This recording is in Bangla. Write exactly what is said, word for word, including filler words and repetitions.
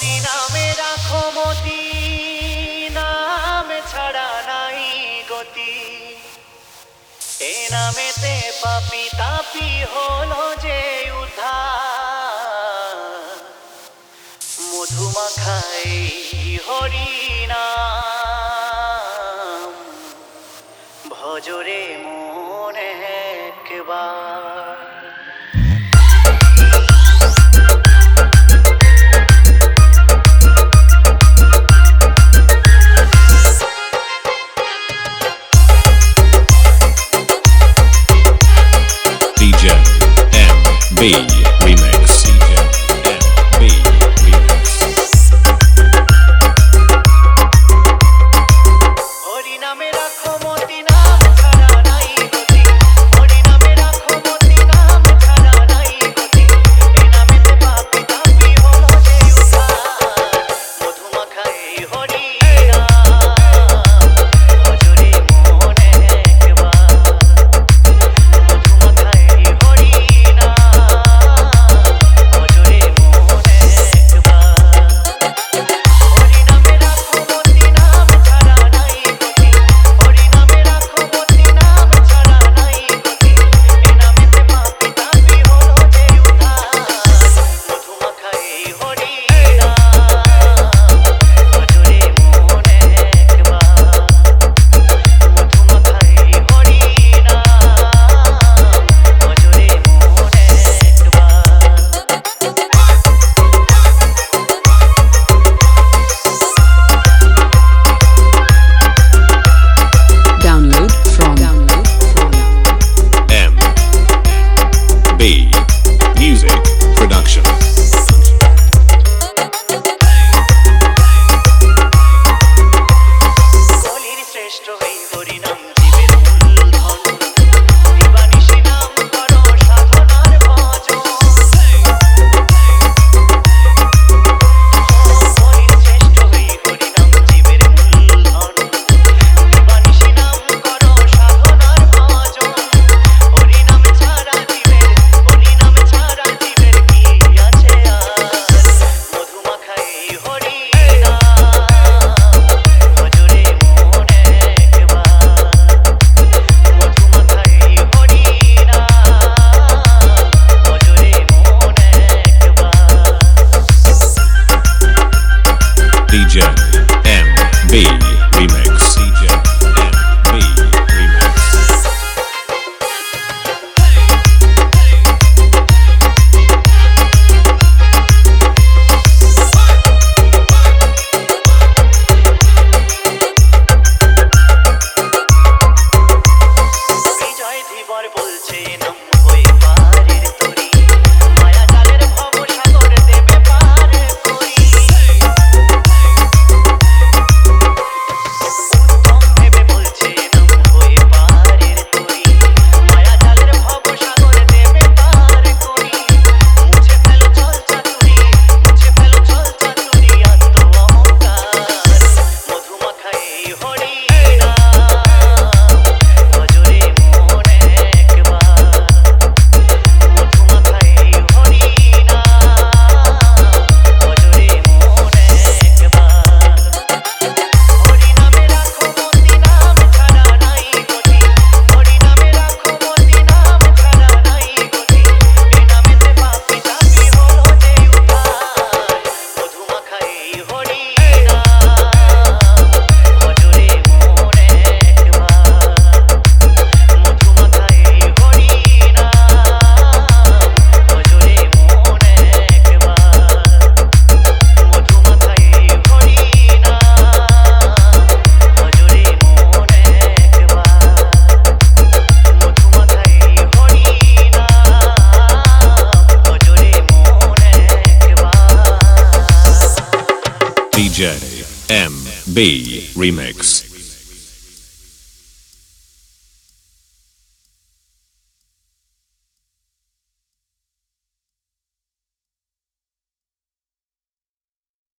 হরি নামে রাখো মতি, নাম ছাড়া নাই গতি। এ নামেতে পাপি তাপি হলো যে উদ্ধার, মধুমাখাই হরি নাম, ভজরে মন একবার। D J M B Remix. D J M B Remix. Hari নামে রাখো মতি, নাম ছাড়া নাই গতি। হরি নামে রাখো মতি, নাম ছাড়া নাই গতি। এই নামেতে পাপি তাপি হলো যে উদ্ধার, মধুমাখাই হরি নাম, ভজরে মন একবার। মধুমাখাই হরি নাম, ভজরে মন একবার। হরি নামে রাখো মতি, নাম ছাড়া নাই গতি। হরি নামে রাখো মতি, নাম ছাড়া নাই গতি। এই নামেতে পাপি তাপি হলো যে উদ্ধার, মধুমাখাই হরি নাম, ভজরে মন একবার। মধুমাখাই হরি নাম, ভজরে মন Download from download from M B Music Production. কলির শ্রেষ্ঠ হই হরি নাম, জীবের মূলধন। দিবানিশি নাম করো সাধনার ভজন। কলির শ্রেষ্ঠ হই হরি নাম, জীবের মূলধন। দিবানিশি নাম করো সাধনার ভজন। হরি নাম ছাড়া জীবের, হরি নাম ছাড়া জীবের কি আছে আর? মধুমাখাই হরি নাম, ভজরে মন একবার। মধুমাখাই হরি নাম, ভজরে মন একবার। D J M B Remix. D J M B Remix. বিজয় ধীবর বলছে নাম হয়ে পারের তরি, মায়া জালের ভব সাগর দেবে পার করি। উত্তম ভেবে বলছে নাম হয়ে পারের তরি, মায়া জালের ভব সাগর দেবে পার করি। মুছে ফেলো চল চাতুরি, মুছে ফেলো চল চাতুরি, আত্ম অহংকার। মধুমাখাই হরি নাম, ভজরে মন একবার। মধুমাখাই হরি নাম, ভজরে মন একবার। হরি নামে রাখো মতি, নাম ছাড়া নাই গতি। হরি নামে রাখো মতি, নাম ছাড়া নাই গতি। এই নামেতে পাপি তাপি হলো যে উদ্ধার, মধুমাখাই হরি নাম, ভজরে মন একবার। মধুমাখাই হরি নাম, ভজরে মন একবার। মধুমাখাই হরি নাম, ভজরে মন একবার। মধুমাখাই হরি নাম, ভজরে মন একবার। D J M B Remix.